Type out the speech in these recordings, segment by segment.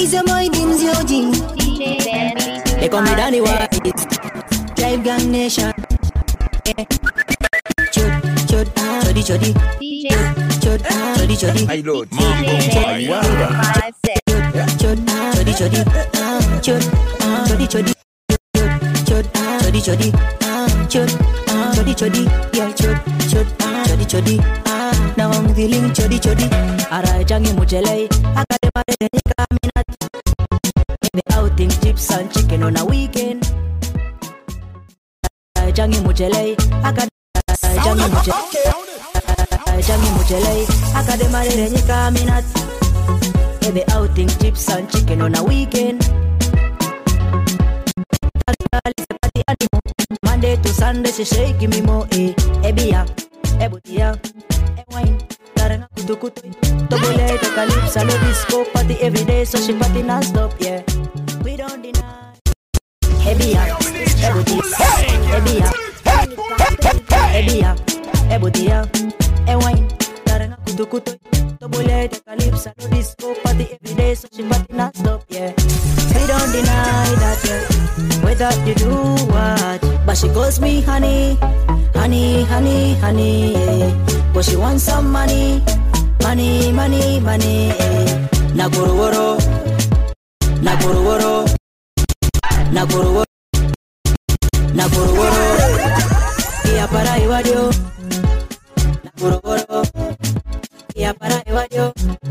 Is your mind in Zioji? They call me Danny White. Drive Gang Nation. Chodi chodi. Chodi chodi. I load. Chodi chodi. Chodi chodi. Chodi chodi. Chodi chodi. Yeah, chodi chodi. Now I'm feeling chodi chodi. Ara jangi mujele. Akade mare ni kaminat. Maybe outing chips and chicken on a weekend. Jangi mujele. Akade jangi mujele. Jangi mujele. Akade mare ni kaminat. Maybe outing chips and chicken on a weekend. Monday to Sunday, she shake me more, ebia, ebutia, wine, taranga kutukutu, tobole, the calypso, lo disco party every day, so she party non-stop, yeah. We don't deny. Ebia, ebutia, ebia, ebutia, wine, taranga kutukutu, tobole, the calypso, lo disco party every day, so she party non-stop, yeah. We don't deny that, yeah. Whether you do what, but she calls me honey, honey, honey, honey, yeah. But she wants some money, money, money, money, yeah. Nakuruworo, nakuruworo, nakuruworo, nakuruworo, iya para iwadio, nakuruworo, iya para iwadio,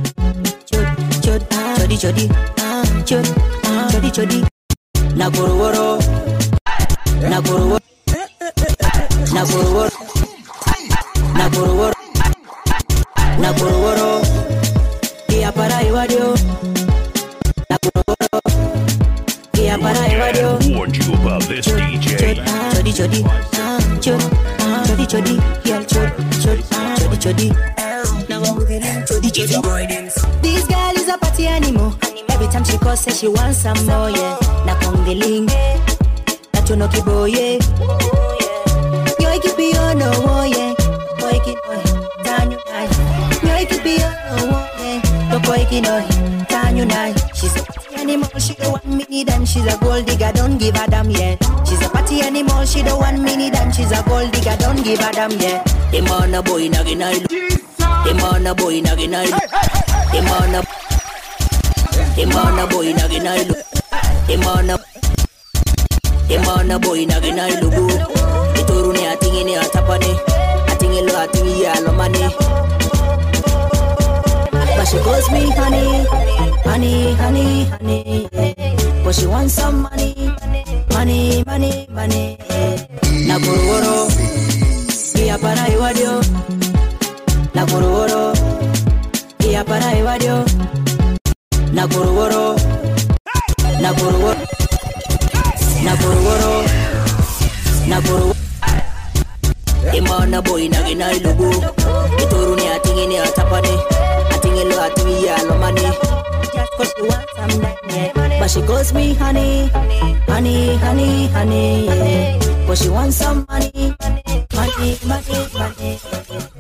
chodi, chodi, chodi, chodi. Nakuruworo, nakuruworo, nakuruworo, nakuruworo, nakuruworo, iya para iwadio, nakuruworo, iya para iwadio. Warned you about this, DJ. Chodi, chodi, chodi, chodi, yeah, chodi, chodi. Now I'm moving in, chodi, chodi. This girl is a party animal. Every time she calls, says she wants some more, yeah. Na kongeling, na chono kiboye. Yo ikipi yo no wo, yeah. Ko ikinoy, tanyo nai. Yo ikipi yo no wo, yeah. Ko ikinoy, tanyo nai. She's a party animal, she don't want me and she's a gold digger, don't give a damn, yeah. She's a party animal, she don't want me and she's a gold digger, don't give a damn, yeah. Imana boy naginailu, imana boy naginailu, imana. Imana boy naginailu, Imana boy naginailu bu. Ituru ni atingi ni atapane, atingi lo atingi ya lo mane. But she calls me honey, honey, honey, honey, yeah. But she wants some money, money, money, money, yeah. Nakuruworo, iya para iwadio. Nakuruworo, iya para iwadio. Nakuruworo, nakuruworo, nakuruworo, nakuruworo. Imana boy naginailu bu. Ituru ni atingi ni atapane, atingi lo atingi ya lo mane. Just 'cause she wants some money, but she calls me honey, honey, honey, honey, yeah. But she wants some money, money, money, money.